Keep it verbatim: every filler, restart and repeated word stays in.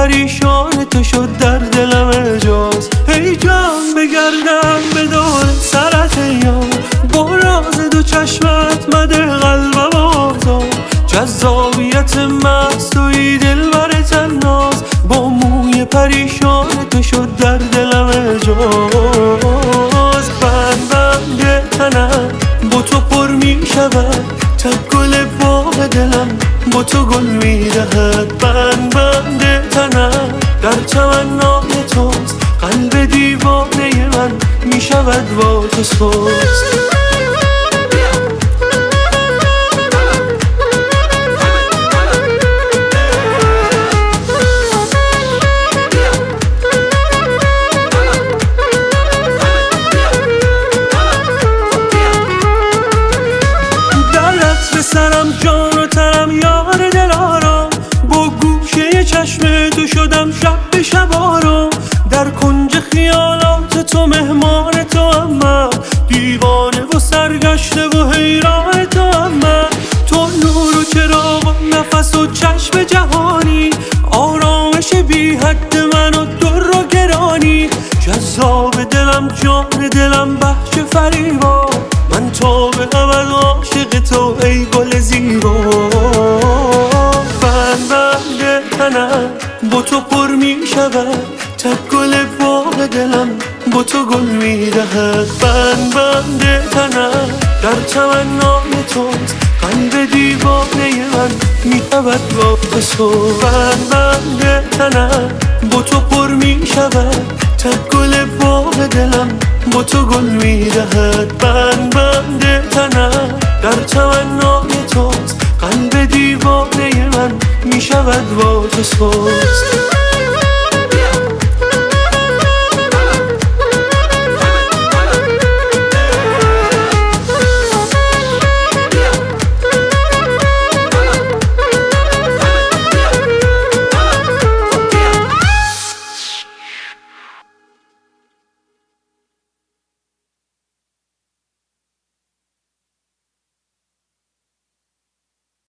پریشان تو شد در دلم اجاز. هی جان بگردم به دور سرت یار، با راز دو چشمت مده قلبم آزار. جذابیت مستوی دلبر تناز، با موی پریشان تو شد در دلم اجاز. بند بند تنم با تو پر می شود، تک گل باغ دلم با تو گل می دهد. بند بند تنم در تمنای توست، قلب دیوانه من می شود با تو سوست. سرم جان و تنم یار دلارم، با گوشه چشم تو شدم شب به شب آرام. در کنج خیالات تو مهمان تو هم من، دیوانه و سرگشته و حیران تو هم من. تو نور و چراغ و نفس و چشم جهانی، آرامش بی حد من و در و گرانی. جذاب دلم جان دلم بخش فریبا، من تو به ابد عاشق تو ای گل زیبا. بند بند تنم با تو پر می شود، تک گل باغ دلم با تو گل می دهد. بند بند تنم در تمنای توست، قلب دیوانه من می شود با تو. بند بند تنم با تو پر می شود، تک گل باغ دلم با تو گل می دهد. بند بند تنم در تمنای توست، قلب دیوانه من می شود با تو سوست.